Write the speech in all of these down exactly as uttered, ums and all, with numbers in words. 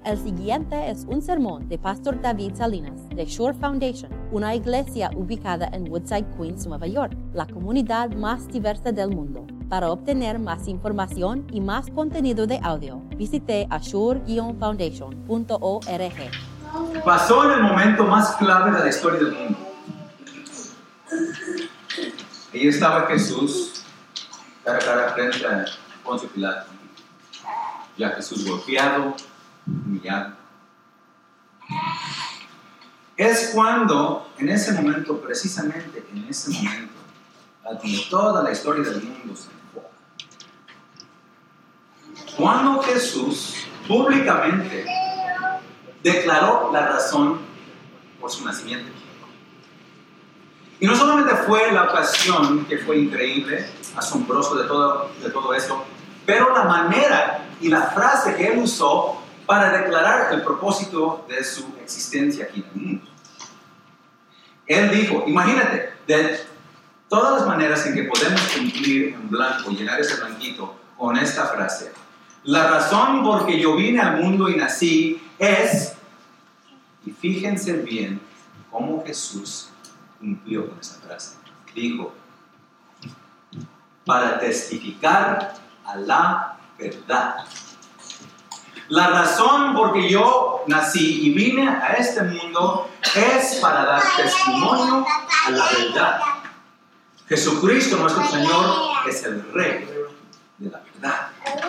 El siguiente es un sermón de Pastor David Salinas de Shore Foundation, una iglesia ubicada en Woodside, Queens, Nueva York, la comunidad más diversa del mundo. Para obtener más información y más contenido de audio, visite ashore dash foundation punto org. Pasó en el momento más clave de la historia del mundo. Ahí estaba Jesús, cara a cara frente a Poncio Pilato. Ya Jesús golpeado, humillado. Es cuando, en ese momento, precisamente en ese momento, a donde toda la historia del mundo se enfoca. Cuando Jesús públicamente declaró la razón por su nacimiento. Y no solamente fue la ocasión que fue increíble, asombroso de todo, de todo eso, pero la manera y la frase que él usó para declarar el propósito de su existencia aquí en el mundo. Él dijo, imagínate, de todas las maneras en que podemos cumplir en blanco, llenar ese blanquito con esta frase. La razón por que yo vine al mundo y nací es, y fíjense bien cómo Jesús cumplió con esa frase. Dijo, para testificar a la verdad. La razón por que yo nací y vine a este mundo es para dar testimonio a la verdad. Jesucristo, nuestro Señor, es el Rey de la verdad.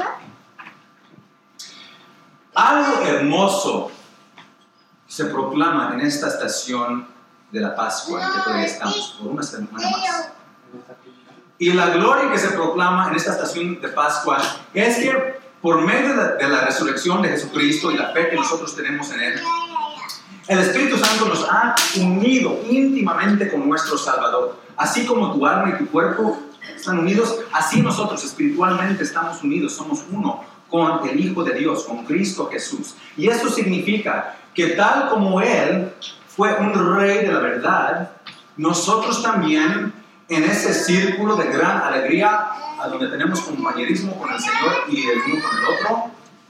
Algo hermoso se proclama en esta estación de la Pascua, en que todavía estamos, por una semana más. Y la gloria que se proclama en esta estación de Pascua es que por medio de, de la resurrección de Jesucristo y la fe que nosotros tenemos en Él, el Espíritu Santo nos ha unido íntimamente con nuestro Salvador. Así como tu alma y tu cuerpo están unidos, así nosotros espiritualmente estamos unidos, somos uno con el Hijo de Dios, con Cristo Jesús. Y eso significa que tal como Él fue un Rey de la verdad, nosotros también en ese círculo de gran alegría, a donde tenemos compañerismo con el Señor y el uno con el otro,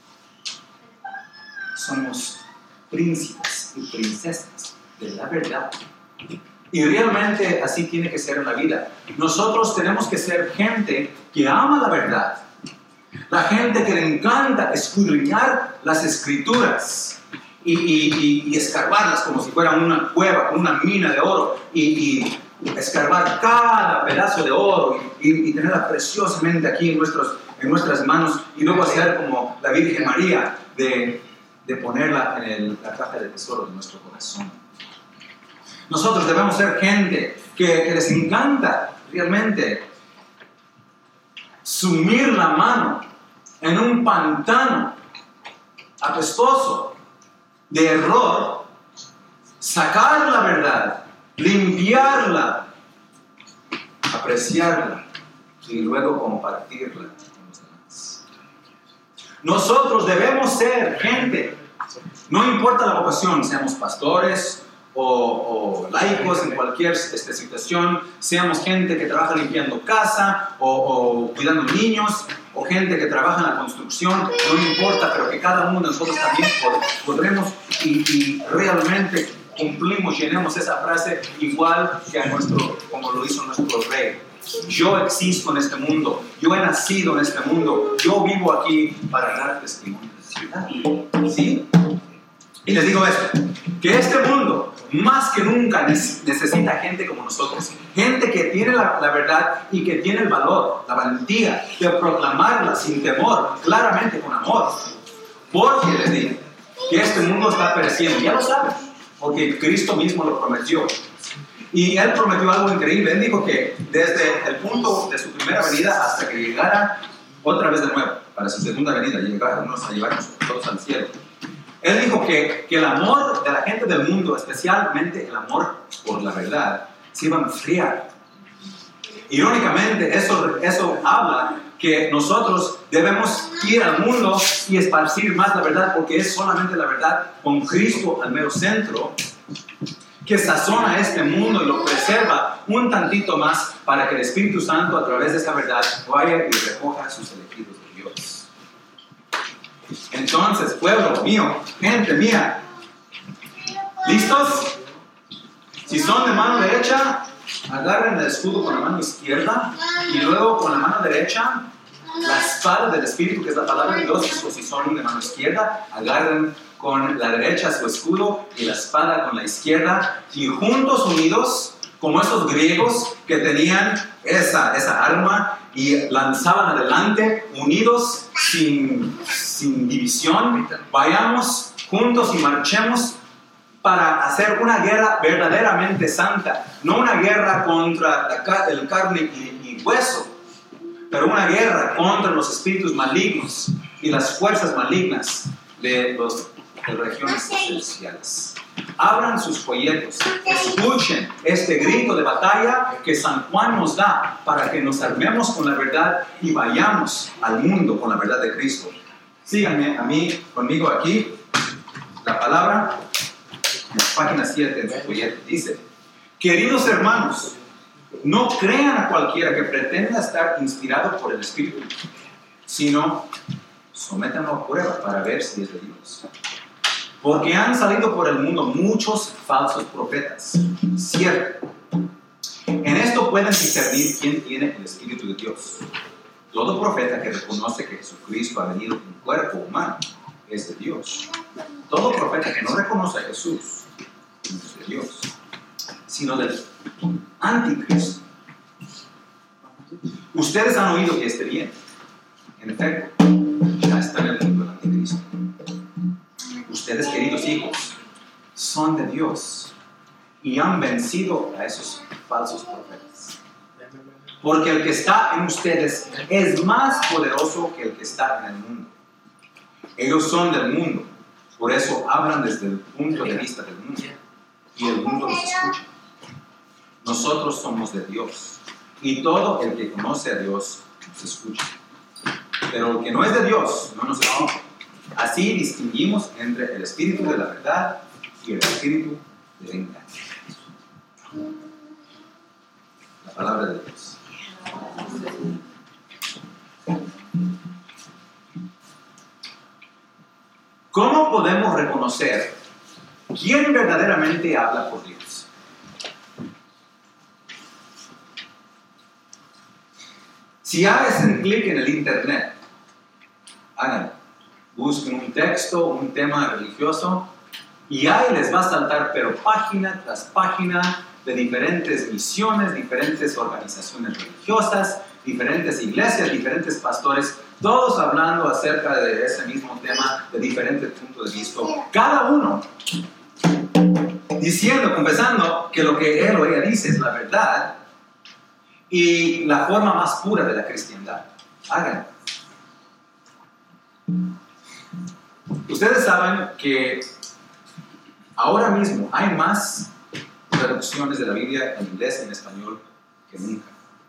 somos príncipes y princesas de la verdad. Y realmente así tiene que ser en la vida. Nosotros tenemos que ser gente que ama la verdad. La gente que le encanta escudriñar las Escrituras y, y, y, y escarbarlas como si fuera una cueva, una mina de oro y, y escarbar cada pedazo de oro y, y, y tenerla preciosamente aquí en, nuestros, en nuestras manos y luego hacer como la Virgen María de, de ponerla en el, la caja de tesoro de nuestro corazón. Nosotros debemos ser gente que, que les encanta realmente sumir la mano en un pantano apestoso de error, sacar la verdad, limpiarla, apreciarla y luego compartirla con los demás. Nosotros debemos ser gente, no importa la vocación, seamos pastores o, o laicos en cualquier este, situación, seamos gente que trabaja limpiando casa o, o cuidando niños o gente que trabaja en la construcción, no importa, pero que cada uno de nosotros también podremos y, y realmente cumplimos, llenemos esa frase igual que a nuestro, como lo hizo nuestro Rey. Yo existo en este mundo, yo he nacido en este mundo, yo vivo aquí para dar testimonio. ¿Sí? Y les digo esto, que este mundo más que nunca necesita gente como nosotros, gente que tiene la, la verdad y que tiene el valor, la valentía de proclamarla sin temor, claramente con amor. Porque les digo que este mundo está pereciendo, ya lo saben, porque Cristo mismo lo prometió. Y Él prometió algo increíble. Él dijo que desde el punto de su primera venida hasta que llegara otra vez de nuevo, para su segunda venida, y llegarnos a llevarnos todos al cielo. Él dijo que, que el amor de la gente del mundo, especialmente el amor por la verdad, se iba a enfriar. Irónicamente, eso, eso habla que nosotros debemos ir al mundo y esparcir más la verdad, porque es solamente la verdad con Cristo al mero centro que sazona este mundo y lo preserva un tantito más para que el Espíritu Santo a través de esa verdad vaya y recoja a sus elegidos de Dios. Entonces, pueblo mío, gente mía, ¿listos? Si son de mano derecha, agarren el escudo con la mano izquierda y luego con la mano derecha la espada del Espíritu, que es la palabra de Dios. O si son de mano izquierda, agarren con la derecha su escudo y la espada con la izquierda, y juntos unidos, como esos griegos que tenían esa, esa arma y lanzaban adelante, unidos sin, sin división, vayamos juntos y marchemos para hacer una guerra verdaderamente santa, no una guerra contra la, el carne y, y hueso, pero una guerra contra los espíritus malignos y las fuerzas malignas de las regiones celestiales. Abran sus folletos, escuchen este grito de batalla que San Juan nos da para que nos armemos con la verdad y vayamos al mundo con la verdad de Cristo. Síganme a mí, conmigo aquí, la palabra. En la página siete del folleto dice: queridos hermanos, no crean a cualquiera que pretenda estar inspirado por el Espíritu, sino sométanlo a prueba para ver si es de Dios. Porque han salido por el mundo muchos falsos profetas. Cierto. En esto pueden discernir quién tiene el Espíritu de Dios. Todo profeta que reconoce que Jesucristo ha venido en cuerpo humano es de Dios. Todo profeta que no reconoce a Jesús no es de Dios, sino del anticristo. Ustedes han oído que esté bien. En efecto, ya está en el mundo el anticristo. Ustedes, queridos hijos, son de Dios y han vencido a esos falsos profetas. Porque el que está en ustedes es más poderoso que el que está en el mundo. Ellos son del mundo, por eso hablan desde el punto de vista del mundo y el mundo los escucha. Nosotros somos de Dios y todo el que conoce a Dios nos escucha. Pero el que no es de Dios no nos escucha. Así distinguimos entre el espíritu de la verdad y el espíritu del engaño. La palabra de Dios. ¿Cómo podemos reconocer quién verdaderamente habla por Dios? Si hacen clic en el internet, háganlo. Busquen un texto, un tema religioso, y ahí les va a saltar, pero página tras página, de diferentes misiones, diferentes organizaciones religiosas, diferentes iglesias, diferentes pastores, todos hablando acerca de ese mismo tema de diferentes puntos de vista. Cada uno diciendo, confesando que lo que él o ella dice es la verdad y la forma más pura de la cristiandad. Háganlo. Ustedes saben que ahora mismo hay más traducciones de la Biblia en inglés y en español que nunca.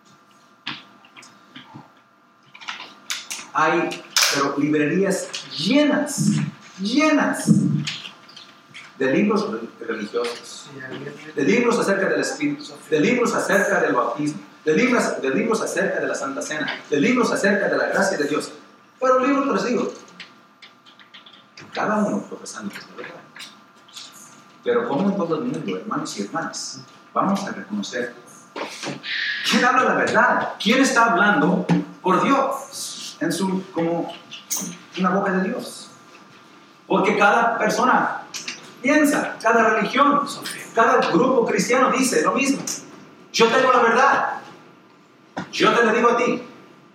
Hay, pero librerías llenas, llenas de libros religiosos, de libros acerca del Espíritu, de libros acerca del bautismo, de libros, de libros acerca de la Santa Cena, de libros acerca de la gracia de Dios, pero libros tras libros. Cada uno profesando que es la verdad. Pero como en todo el mundo, hermanos y hermanas, vamos a reconocer quién habla la verdad, quién está hablando por Dios, en su, como una boca de Dios. Porque cada persona piensa, cada religión, cada grupo cristiano dice lo mismo. Yo tengo la verdad, yo te lo digo a ti.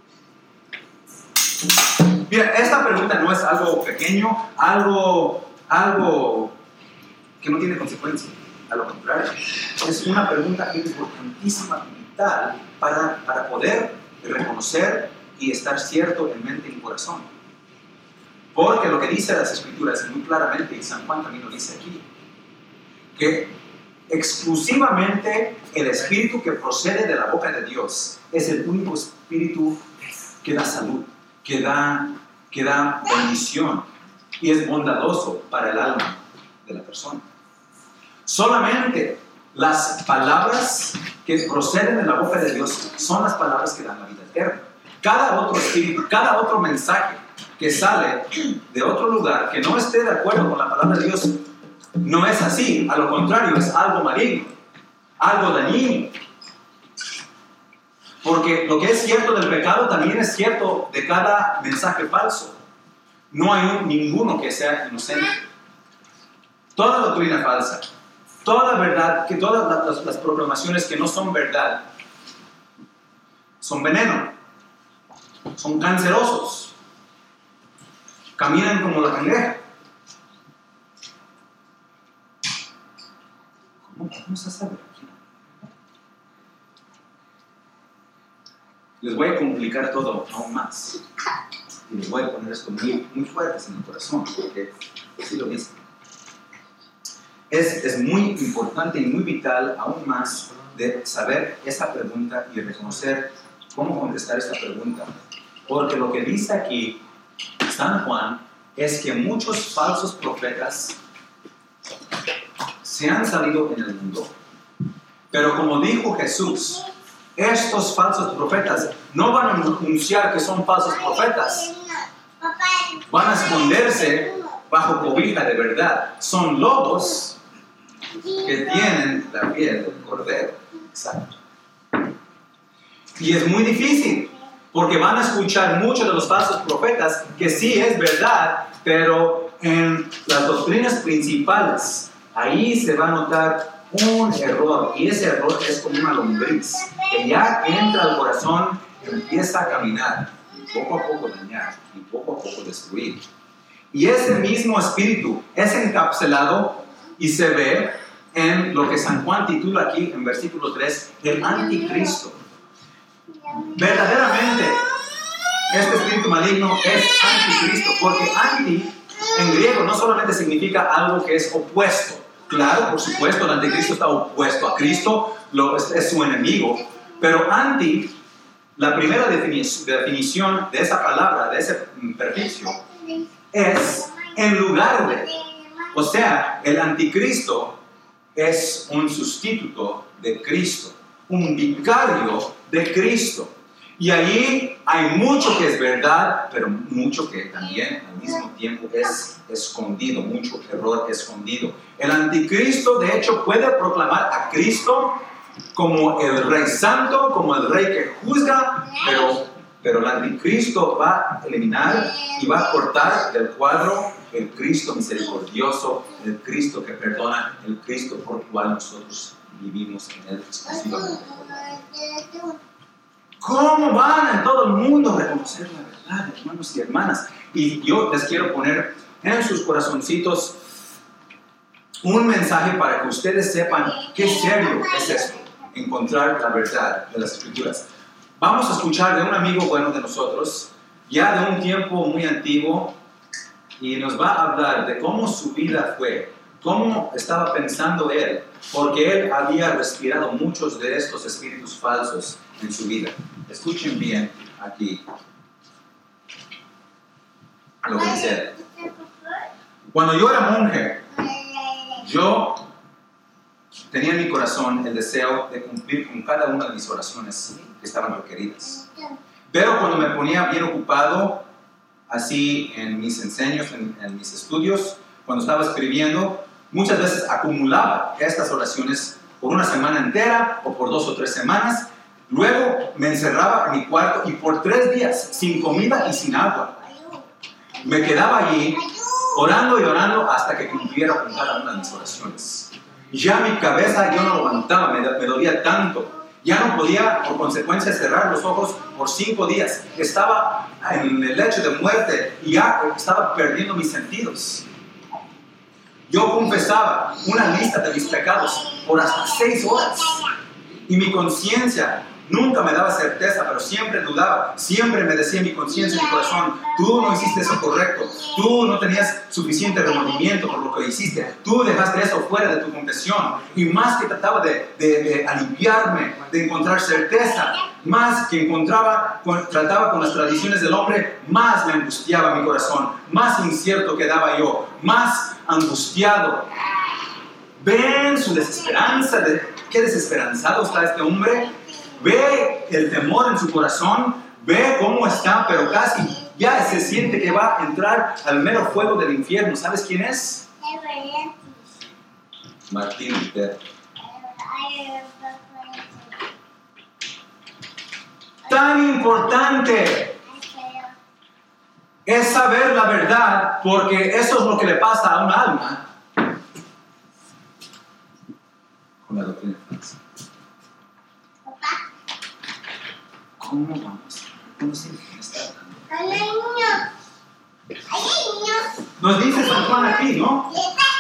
Mira, esta pregunta no es algo pequeño, algo, algo que no tiene consecuencia. A lo contrario, es una pregunta importantísima, vital, para, para poder reconocer y estar cierto en mente y corazón. Porque lo que dice las Escrituras muy claramente, y San Juan también lo dice aquí, que exclusivamente el Espíritu que procede de la boca de Dios es el único Espíritu que da salud, que da, que da bendición y es bondadoso para el alma de la persona. Solamente las palabras que proceden de la boca de Dios son las palabras que dan la vida eterna. Cada otro espíritu, cada otro mensaje que sale de otro lugar, que no esté de acuerdo con la palabra de Dios, no es así. A lo contrario, es algo maligno, algo dañino. Porque lo que es cierto del pecado también es cierto de cada mensaje falso. No hay un, ninguno que sea inocente. Toda doctrina falsa, toda verdad, que todas las, las proclamaciones que no son verdad, son veneno, son cancerosos, caminan como la cangreja. ¿Cómo, cómo se sabe? Les voy a complicar todo aún más. Y les voy a poner esto muy, muy fuerte en el corazón, porque así lo dicen. Es, es muy importante y muy vital aún más de saber esa pregunta y reconocer cómo contestar esta pregunta. Porque lo que dice aquí San Juan es que muchos falsos profetas se han salido en el mundo. Pero como dijo Jesús, estos falsos profetas no van a anunciar que son falsos profetas. Van a esconderse bajo cobija de verdad. Son lobos que tienen la piel del cordero. Exacto. Y es muy difícil, porque van a escuchar muchos de los falsos profetas que sí es verdad, pero en las doctrinas principales, ahí se va a notar un error, y ese error es como una lombriz, que ya entra al corazón, empieza a caminar, y poco a poco dañar, y poco a poco destruir. Y ese mismo espíritu es encapsulado y se ve en lo que San Juan titula aquí en versículo tres, el anticristo. Verdaderamente, este espíritu maligno es anticristo, porque anti en griego no solamente significa algo que es opuesto. Claro, por supuesto, el anticristo está opuesto a Cristo, lo, es, es su enemigo, pero anti, la primera definición, definición de esa palabra, de ese prefijo, es en lugar de. O sea, el anticristo es un sustituto de Cristo, un vicario de Cristo. Y allí hay mucho que es verdad, pero mucho que también al mismo tiempo es escondido, mucho error escondido. El anticristo, de hecho, puede proclamar a Cristo como el Rey Santo, como el Rey que juzga, pero, pero el anticristo va a eliminar y va a cortar del cuadro el Cristo misericordioso, el Cristo que perdona, el Cristo por el cual nosotros vivimos en él exclusivamente. ¿Cómo van en todo el mundo a reconocer la verdad, hermanos y hermanas? Y yo les quiero poner en sus corazoncitos un mensaje para que ustedes sepan qué serio es esto, encontrar la verdad de las Escrituras. Vamos a escuchar de un amigo bueno de nosotros, ya de un tiempo muy antiguo, y nos va a hablar de cómo su vida fue, cómo estaba pensando él, porque él había respirado muchos de estos espíritus falsos en su vida. Escuchen bien aquí lo que dice él. Cuando yo era monje, yo tenía en mi corazón el deseo de cumplir con cada una de mis oraciones que estaban requeridas. Pero cuando me ponía bien ocupado, así en mis enseños, en, en mis estudios, cuando estaba escribiendo, muchas veces acumulaba estas oraciones por una semana entera o por dos o tres semanas. Luego me encerraba en mi cuarto y por tres días, sin comida y sin agua, me quedaba allí orando y orando hasta que cumpliera con cada una de mis oraciones. Ya mi cabeza yo no lo aguantaba, me, me dolía tanto. Ya no podía, por consecuencia, cerrar los ojos por cinco días. Estaba en el lecho de muerte y ya estaba perdiendo mis sentidos. Yo confesaba una lista de mis pecados por hasta seis horas. Y mi conciencia nunca me daba certeza, pero siempre dudaba. Siempre me decía mi conciencia y mi corazón: tú no hiciste eso correcto. Tú no tenías suficiente remordimiento por lo que hiciste. Tú dejaste eso fuera de tu confesión. Y más que trataba de, de, de aliviarme, de encontrar certeza, más que encontraba, con, trataba con las tradiciones del hombre, más me angustiaba mi corazón. Más incierto quedaba yo. Más angustiado. ¿Ven su desesperanza? De, ¿Qué desesperanzado está este hombre? Ve el temor en su corazón, ve cómo está, pero casi ya se siente que va a entrar al mero fuego del infierno. ¿Sabes quién es? Martín Lutero. Tan importante es saber la verdad, porque eso es lo que le pasa a un alma con la doctrina falsa. ¿Cómo vamos? ¿Cómo se está dando? Nos dice San Juan aquí, ¿no?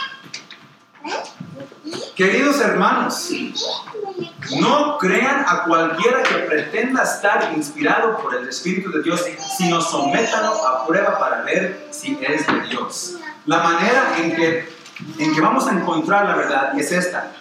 Queridos hermanos, no crean a cualquiera que pretenda estar inspirado por el Espíritu de Dios, sino sométanlo a prueba para ver si es de Dios. La manera en que, en que vamos a encontrar la verdad es esta.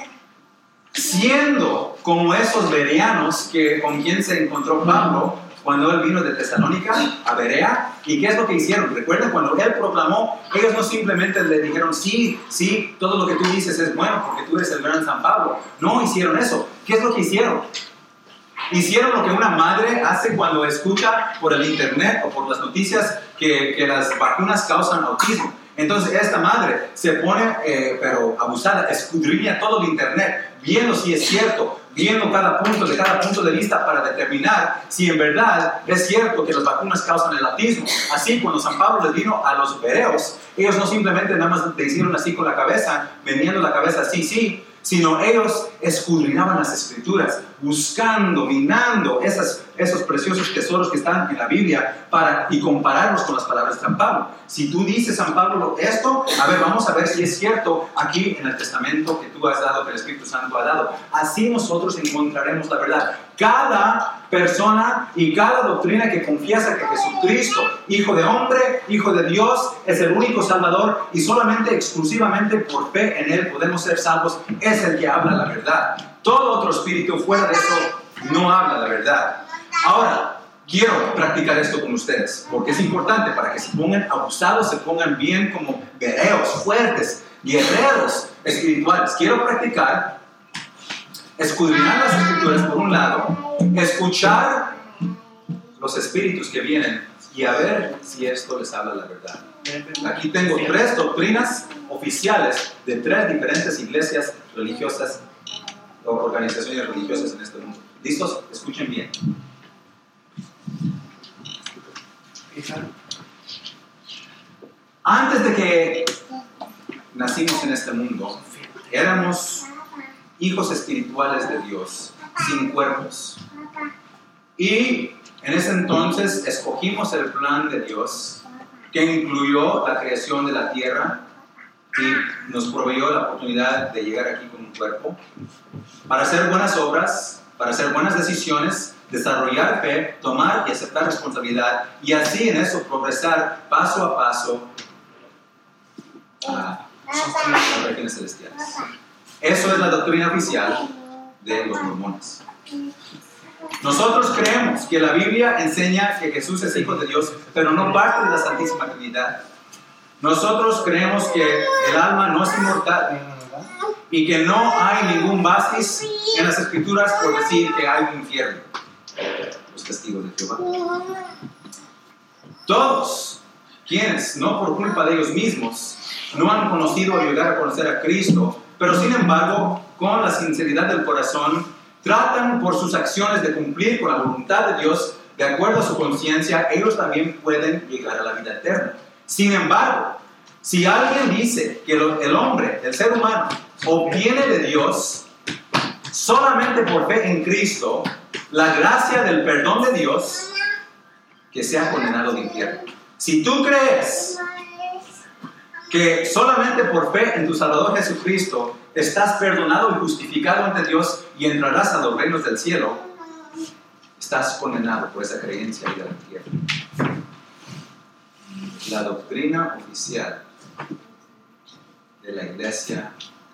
Siendo como esos bereanos que, con quien se encontró Pablo cuando él vino de Tesalónica a Berea. ¿Y qué es lo que hicieron? Recuerden, cuando él proclamó, ellos no simplemente le dijeron, sí, sí, todo lo que tú dices es bueno porque tú eres el gran San Pablo. No hicieron eso. ¿Qué es lo que hicieron? Hicieron lo que una madre hace cuando escucha por el internet o por las noticias que, que las vacunas causan autismo. Entonces esta madre se pone, eh, pero abusada, escudriña todo el internet, viendo si es cierto, viendo cada punto de cada punto de vista para determinar si en verdad es cierto que las vacunas causan el autismo. Así, cuando San Pablo les vino a los bereos, ellos no simplemente nada más le hicieron así con la cabeza, vendiendo la cabeza sí, sí, sino ellos escudriñaban las escrituras, buscando, minando esas, esos preciosos tesoros que están en la Biblia para, y compararlos con las palabras de San Pablo. Si tú dices, San Pablo, esto, a ver, vamos a ver si es cierto aquí en el testamento que tú has dado, que el Espíritu Santo ha dado. Así nosotros encontraremos la verdad. Cada persona y cada doctrina que confiesa que Jesucristo, Hijo de hombre, Hijo de Dios, es el único Salvador y solamente, exclusivamente por fe en Él podemos ser salvos, es el que habla la verdad. Todo otro espíritu fuera de eso no habla la verdad. Ahora, quiero practicar esto con ustedes, porque es importante para que se pongan abusados, se pongan bien como bereos, fuertes, guerreros espirituales. Quiero practicar escudriñar las escrituras por un lado, escuchar los espíritus que vienen y a ver si esto les habla la verdad. Aquí tengo tres doctrinas oficiales de tres diferentes iglesias religiosas o organizaciones religiosas en este mundo. ¿Listos? Escuchen bien. Antes de que nacimos en este mundo, éramos hijos espirituales de Dios, sin cuerpos. Y en ese entonces escogimos el plan de Dios, que incluyó la creación de la tierra y nos proveyó la oportunidad de llegar aquí con un cuerpo, para hacer buenas obras, para hacer buenas decisiones, desarrollar fe, tomar y aceptar responsabilidad, y así en eso progresar paso a paso a las regiones celestiales. Eso es la doctrina oficial de los mormones. Nosotros creemos que la Biblia enseña que Jesús es Hijo de Dios, pero no parte de la Santísima Trinidad. Nosotros creemos que el alma no es inmortal y que no hay ningún basis en las Escrituras por decir que hay un infierno. Los testigos de Jehová. Todos quienes, no por culpa de ellos mismos, no han conocido o llegar a conocer a Cristo, pero sin embargo, con la sinceridad del corazón, tratan por sus acciones de cumplir con la voluntad de Dios, de acuerdo a su conciencia, ellos también pueden llegar a la vida eterna. Sin embargo, si alguien dice que el hombre, el ser humano, obtiene de Dios solamente por fe en Cristo la gracia del perdón de Dios, que sea condenado al infierno. Si tú crees que solamente por fe en tu Salvador Jesucristo estás perdonado y justificado ante Dios y entrarás a los reinos del cielo, estás condenado por esa creencia y al infierno. La doctrina oficial de la Iglesia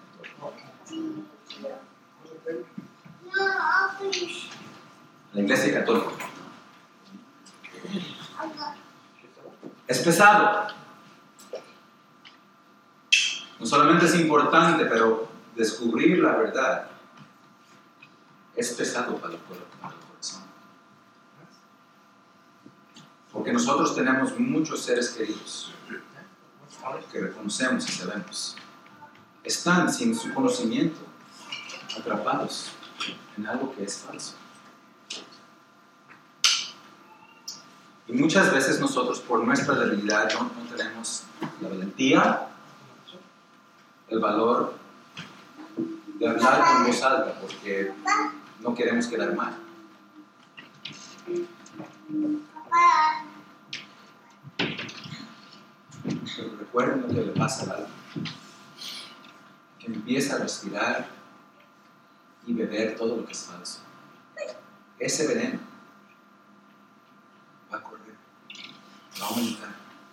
la Iglesia Católica es pesado. No solamente es importante, pero descubrir la verdad es pesado para el corazón. Porque nosotros tenemos muchos seres queridos que reconocemos y sabemos. Están sin su conocimiento atrapados en algo que es falso. Y muchas veces nosotros, por nuestra debilidad, no, no tenemos la valentía, el valor de hablar con voz alta, porque no queremos quedar mal. Pero recuerden lo que le pasa al alma, que empieza a respirar y beber todo lo que es falso. Ese veneno va a correr, va a aumentar.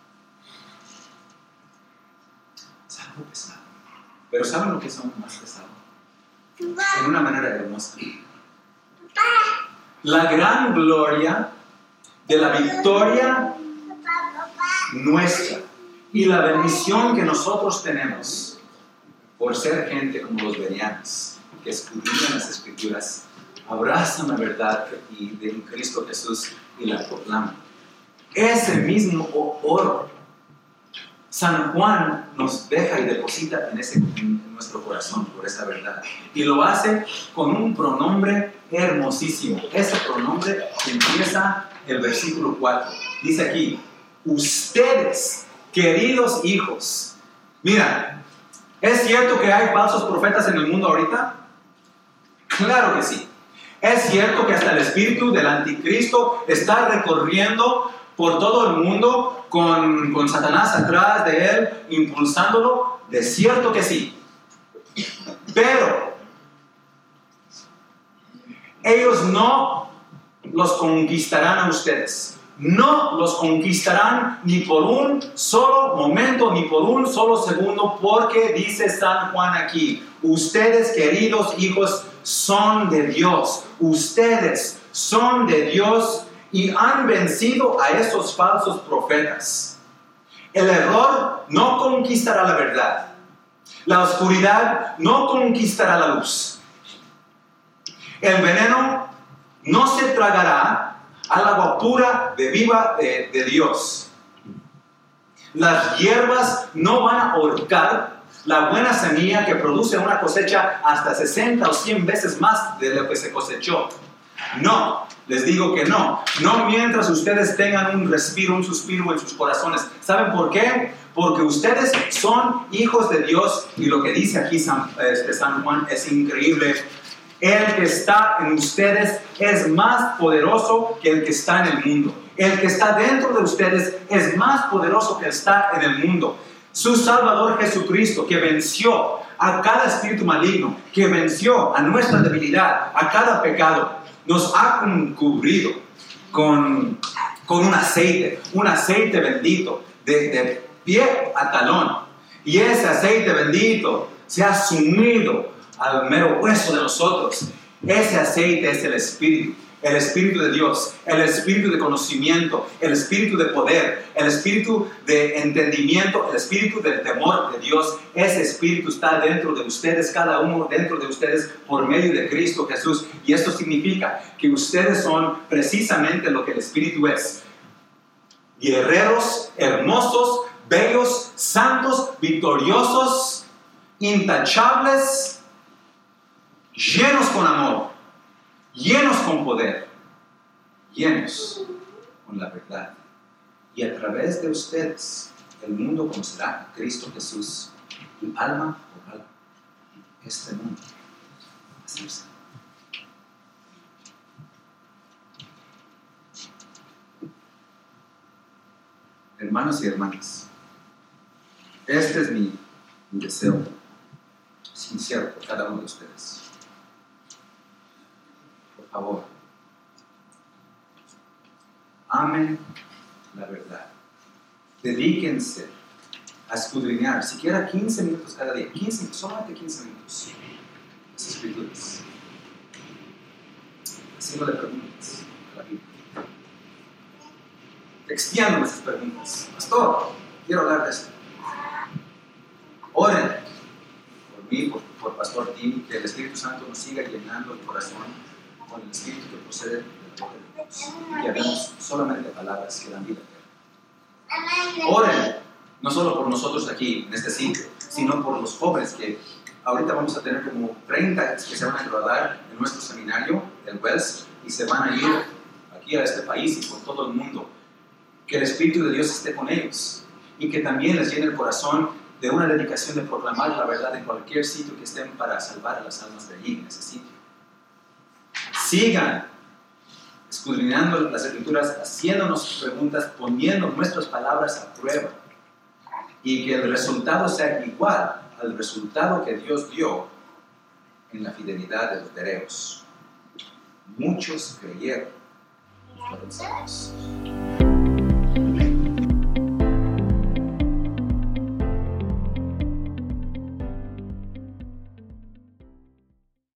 Es algo pesado. Pero ¿saben lo que es aún más pesado? En una manera hermosa. La gran gloria de la victoria nuestra y la bendición que nosotros tenemos por ser gente como los bereanos, que escudriñan las Escrituras, abrazan la verdad y de Cristo Jesús y la proclaman. Ese mismo oro San Juan nos deja y deposita en, ese, en nuestro corazón por esa verdad. Y lo hace con un pronombre hermosísimo. Ese pronombre que empieza el versículo cuatro. Dice aquí, ustedes, queridos hijos. Mira, ¿es cierto que hay falsos profetas en el mundo ahorita? Claro que sí. Es cierto que hasta el espíritu del anticristo está recorriendo por todo el mundo con, con Satanás atrás de él, impulsándolo. De cierto que sí. Pero ellos no los conquistarán a ustedes. No los conquistarán ni por un solo momento, ni por un solo segundo, porque dice San Juan aquí, ustedes, queridos hijos, son de Dios. Ustedes son de Dios y han vencido a esos falsos profetas. El error no conquistará la verdad. La oscuridad no conquistará la luz. El veneno no se tragará al agua pura de viva de, de Dios. Las hierbas no van a ahorcar la buena semilla que produce una cosecha hasta sesenta o cien veces más de lo que se cosechó. No, les digo que no. No mientras ustedes tengan un respiro, un suspiro en sus corazones. ¿Saben por qué? Porque ustedes son hijos de Dios y lo que dice aquí San, este, San Juan es increíble. El que está en ustedes es más poderoso que el que está en el mundo. El que está dentro de ustedes es más poderoso que el que está en el mundo. Su Salvador Jesucristo, que venció a cada espíritu maligno, que venció a nuestra debilidad, a cada pecado, nos ha cubrido con, con un aceite, un aceite bendito, de, de pie a talón. Y ese aceite bendito se ha sumido al mero hueso de nosotros. Ese aceite es el Espíritu, el Espíritu de Dios, el Espíritu de conocimiento, el Espíritu de poder, el Espíritu de entendimiento, el Espíritu del temor de Dios. Ese Espíritu está dentro de ustedes, cada uno dentro de ustedes por medio de Cristo Jesús. Y esto significa que ustedes son precisamente lo que el Espíritu es. Guerreros, hermosos, bellos, santos, victoriosos, intachables, llenos con amor, llenos con poder, llenos con la verdad. Y a través de ustedes, el mundo conocerá a Cristo Jesús, y alma por alma, este mundo va a ser salvo. Hermanos y hermanas, este es mi, mi deseo sincero por cada uno de ustedes. Por favor, amen la verdad. Dedíquense a escudriñar, siquiera quince minutos cada día, quince, solamente quince minutos, las Escrituras, haciéndole preguntas a la Biblia, texteándole esas preguntas. Pastor, quiero hablar de esto. Oren por mí, por, por Pastor Tim, que el Espíritu Santo nos siga llenando el corazón con el Espíritu que procede del poder. y que hablemos solamente palabras que dan vida. Oren, no solo por nosotros aquí, en este sitio, sino por los jóvenes que ahorita vamos a tener como treinta que se van a graduar en nuestro seminario, el Wells, y se van a ir aquí a este país y por todo el mundo. Que el Espíritu de Dios esté con ellos y que también les llene el corazón de una dedicación de proclamar la verdad en cualquier sitio que estén para salvar a las almas de allí, en ese sitio. Sigan escudriñando las Escrituras, haciéndonos preguntas, poniendo nuestras palabras a prueba y que el resultado sea igual al resultado que Dios dio en la fidelidad de los bereos. Muchos creyeron y fueron salvos.